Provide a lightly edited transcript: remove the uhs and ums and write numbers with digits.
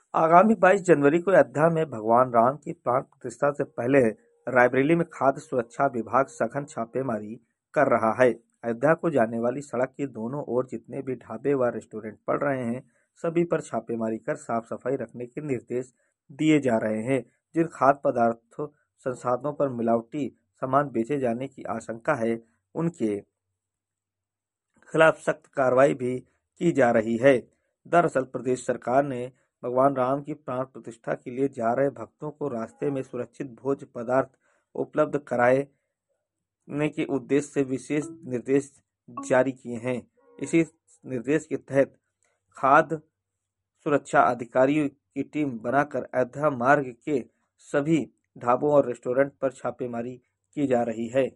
आगामी 22 जनवरी को अयोध्या में भगवान राम की प्राण प्रतिष्ठा से पहले रायबरेली में खाद्य सुरक्षा विभाग सघन छापेमारी कर रहा है। अयोध्या को जाने वाली सड़क के दोनों ओर जितने भी ढाबे व रेस्टोरेंट पड़ रहे हैं, सभी पर छापेमारी कर साफ सफाई रखने के निर्देश दिए जा रहे हैं। जिन खाद्य पदार्थों संसाधनों पर मिलावटी सामान बेचे जाने की आशंका है, उनके खिलाफ सख्त कार्रवाई भी की जा रही है। दरअसल प्रदेश सरकार ने भगवान राम की प्राण प्रतिष्ठा के लिए जा रहे भक्तों को रास्ते में सुरक्षित भोज्य पदार्थ उपलब्ध कराने के उद्देश्य से विशेष निर्देश जारी किए हैं। इसी निर्देश के तहत खाद्य सुरक्षा अधिकारियों की टीम बनाकर अयोध्या मार्ग के सभी ढाबों और रेस्टोरेंट पर छापेमारी की जा रही है।